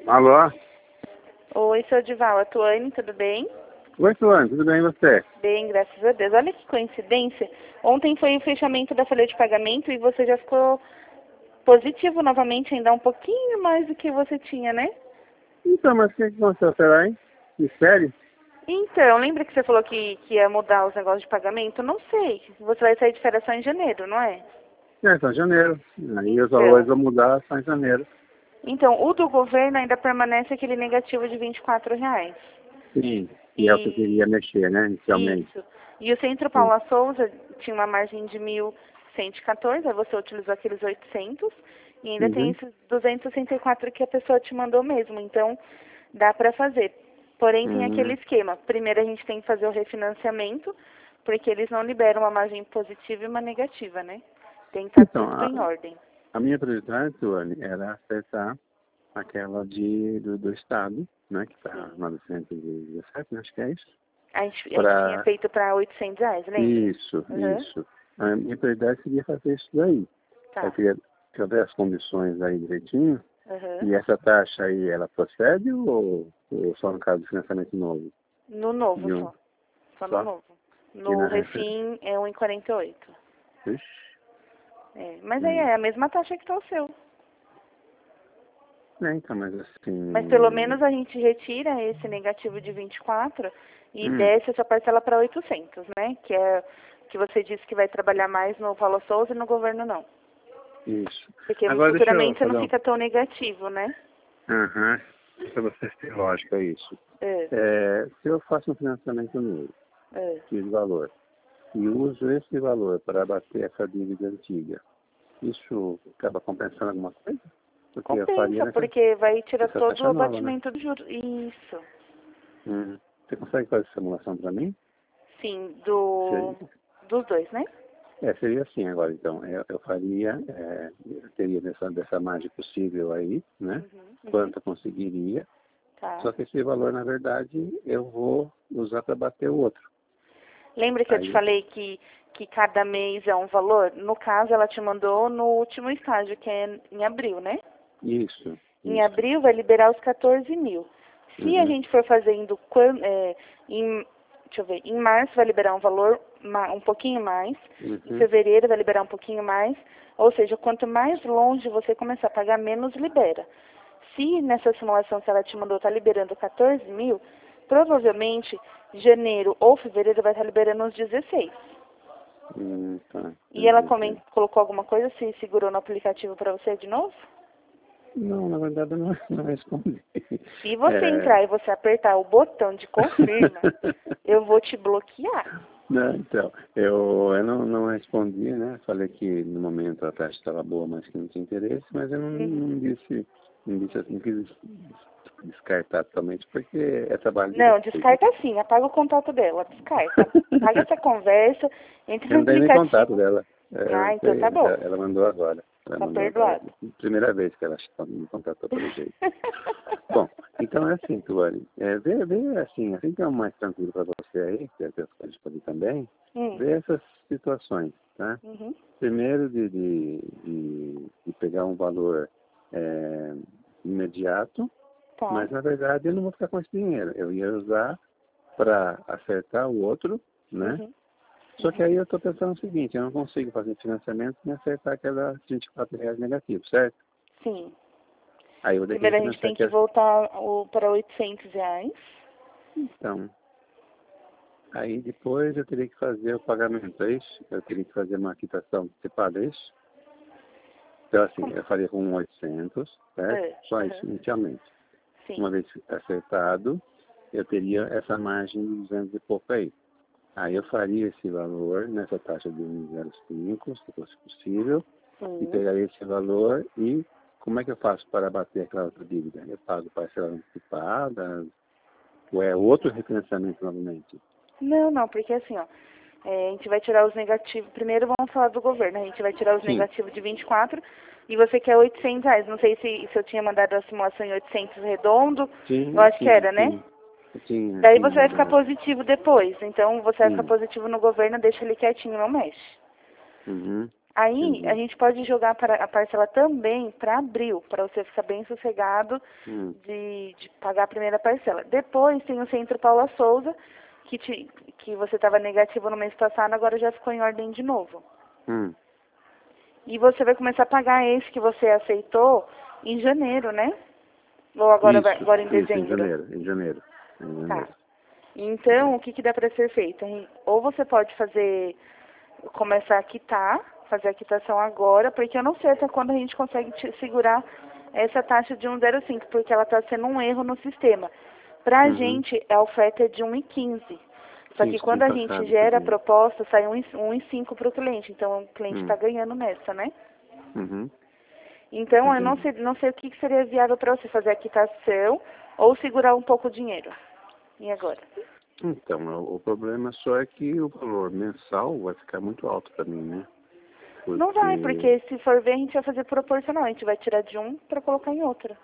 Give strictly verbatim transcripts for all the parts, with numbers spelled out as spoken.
Alô? Oi, sou Dival, a Tuane, tudo bem? Oi, Tuane, tudo bem e você? Bem, graças a Deus. Olha que coincidência. Ontem foi o fechamento da folha de pagamento e você já ficou positivo novamente, ainda um pouquinho mais do que você tinha, né? Então, mas o que aconteceu? Será, hein? De sério? Então, lembra que você falou que, que ia mudar os negócios de pagamento? Não sei. Você vai sair de férias só em janeiro, não é? É, só em janeiro. Aí os Então, valores vão mudar só em janeiro. então, o do governo ainda permanece aquele negativo de vinte e quatro reais. Sim. E é o que eu queria E mexer, né, inicialmente. isso. E o Centro Sim. Paula Souza tinha uma margem de mil cento e quatorze, aí você utilizou aqueles oitocentos, e ainda tem Uhum. esses duzentos e sessenta e quatro que a pessoa te mandou mesmo, então dá para fazer. Porém, tem aquele Uhum. esquema. Primeiro a gente tem que fazer o refinanciamento, porque eles não liberam uma margem positiva e uma negativa, né? Tem que estar Então, tudo a, em ordem. a minha prioridade, Tuane, era acertar aquela de, do, do Estado, né, que está Sim. novecentos e dezessete, acho que é isso. A gente, a gente tinha Para feito para oitocentos reais, lembra? isso, Uhum. isso. A minha prioridade seria fazer isso daí. Eu Tá. queria saber as condições aí direitinho. Uhum. E essa taxa aí, ela procede ou, ou só no caso do financiamento novo? No novo De um, só. Só no só? novo. E No na referência? refim é um e quarenta e oito. Ixi. É, mas aí Hum. é a mesma taxa que tá o seu. É, então, mas Mas pelo assim... menos a gente retira esse negativo de vinte e quatro e Hum, desce essa parcela para oitocentos, né? Que é que você disse que vai trabalhar mais no Paulo Souza e no governo não. isso. Porque Agora deixa eu futuramente você não fazer um... fica tão negativo, né? Aham. Para vocês terem lógica isso. É, É, se eu faço um financiamento novo, é. X valor, e uso esse valor para abater essa dívida antiga, isso acaba compensando alguma coisa? Porque eu faria Compensa, nessa, porque vai tirar nessa todo o taxa nova, né? abatimento do juro. Isso. Hum. Você consegue fazer simulação para mim? Sim, do Seria, dos dois, né? é, seria assim agora, então. Eu, eu faria, é, eu teria dessa, dessa margem possível aí, né? Uhum, uhum. Quanto eu conseguiria. Tá. Só que esse valor, na verdade, eu vou usar para bater o outro. Lembra que eu te Aí, falei que, que cada mês é um valor? No caso, ela te mandou no último estágio, que é em abril, né? isso, Em isso. abril vai liberar os quatorze mil. Se a Uhum, gente for fazendo, quan- é, em, deixa eu ver, em março vai liberar um valor ma- um pouquinho mais, em uhum, fevereiro vai liberar um pouquinho mais, ou seja, quanto mais longe você começar a pagar, menos libera. Se nessa simulação que ela te mandou está liberando quatorze mil, provavelmente janeiro ou fevereiro vai estar liberando uns dezesseis. hum, tá, E ela entendi, comen- sim. colocou alguma coisa, se segurou no aplicativo para você de novo? Não, na verdade, eu não, não respondi. Se você É... entrar e você apertar o botão de confirma, eu vou te bloquear. Não, então, eu, eu não, não respondi, né? Falei que no momento a taxa estava boa, mas que não tinha interesse, mas eu não, Uhum. não disse, não disse assim, não quis descartar totalmente, porque é trabalho de Não, vocês, né? descarta sim, apaga o contato dela, descarta. Apaga essa conversa, entre Eu no não dei nem contato aplicativo. dela. É, Ah, então foi- tá bom, ela mandou agora. Ela tá mandou agora. perdoado. Primeira vez que ela me contatou pelo jeito. Bom, então é assim, Tuane. É, vê, vê assim, assim que é mais tranquilo para você aí, que é que a gente pode também, hum. vê essas situações, tá? Uhum. Primeiro de, de, de, de pegar um valor é, imediato, Tá. mas na verdade eu não vou ficar com esse dinheiro. Eu ia usar para acertar o outro, né? Uhum. Só que Uhum. aí eu estou pensando o seguinte, eu não consigo fazer financiamento sem acertar aquela vinte e quatro reais negativo, certo? Sim. Aí eu vou ter que Primeiro a gente refinanciar tem que aquela. voltar o, para oitocentos reais. Então, aí depois eu teria que fazer o pagamento, é isso? Eu teria que fazer uma quitação antecipada, é isso? Então, assim, Como? eu faria com oitocentos, certo? É. Só isso, Uhum. inicialmente. Sim. Uma vez acertado, eu teria essa margem de duzentos e pouco aí. Aí eu faria esse valor nessa taxa de um vírgula zero cinco, se fosse possível, e Sim. pegaria esse valor e como é que eu faço para bater aquela outra dívida? Eu pago parcela antecipada ou é outro refinanciamento novamente? Não, não, porque assim, ó, é, a gente vai tirar os negativos. Primeiro vamos falar do governo. A gente vai tirar os Sim, negativos de vinte e quatro e você quer oitocentos reais. Não sei se, se eu tinha mandado a simulação em oitocentos redondo. Eu sim, acho que sim, era, né? sim. Sim, Daí sim, você vai ficar mandado. positivo depois. Então você vai ficar Sim. positivo no governo, deixa ele quietinho, não mexe. Uhum. Aí Entendi. a gente pode jogar para a parcela também para abril, para você ficar bem sossegado Hum. de, de pagar a primeira parcela. Depois tem o Centro Paula Souza, que, te, que você estava negativo no mês passado, agora já ficou em ordem de novo. Hum. E você vai começar a pagar esse que você aceitou em janeiro, né? Ou agora, vai, Isso, agora em isso, em dezembro? janeiro, em janeiro. Em Tá. janeiro. Então, o que, que dá para ser feito? Ou você pode fazer, começar a quitar, fazer a quitação agora, porque eu não sei até quando a gente consegue te segurar essa taxa de um vírgula zero cinco, porque ela está sendo um erro no sistema. Para a Uhum. gente, a oferta é de um vírgula quinze. Só que Isso, quando tem a gente passado gera a também. proposta, sai um vírgula cinco para o cliente. Então, o cliente está Hum. ganhando nessa, né? Uhum. Então, eu não Entendi. sei, não sei o que que seria viável para você fazer a quitação ou segurar um pouco o dinheiro. E agora? Então, o, o problema só é que o valor mensal vai ficar muito alto para mim, né? Porque Não vai, porque se for ver, a gente vai fazer proporcional. A gente vai tirar de um para colocar em outro.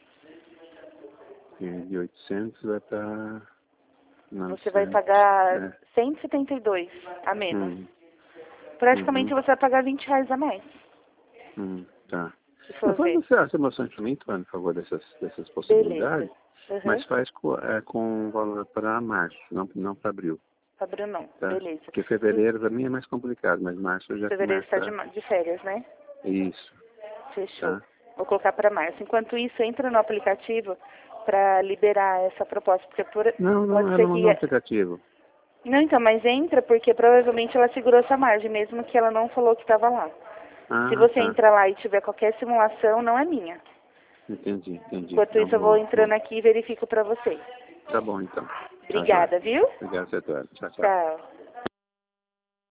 de oitocentos vai para Você vai novecentos. pagar É. cento e setenta e dois a menos. Hum. Praticamente Uhum. você vai pagar vinte reais a mais, Hum. Tá. se Não, for faz ver. você essa moção para mim, Tuane, por favor, dessas, dessas Beleza. possibilidades, Uhum. mas faz com, é, com valor para março, não, não para abril. Abriu não. Tá? Beleza. Porque fevereiro para mim é mais complicado, mas março já Fevereiro está começa. de, ma- de férias, né? Isso, Fechou. tá? Vou colocar para março. Enquanto isso, entra no aplicativo para liberar essa proposta, porque por- Não, não, pode ela ser mandou um que... aplicativo. Não, então, mas entra porque provavelmente ela segurou essa margem, mesmo que ela não falou que estava lá. Se Ah, você tá. entrar lá e tiver qualquer simulação, não é minha. Entendi, entendi. Enquanto Então isso, eu vou vou, entrando vou. aqui e verifico para você. Tá bom, então. Tá, joia. Obrigada, viu? Obrigado, Setor. Tchau, tchau. Tchau.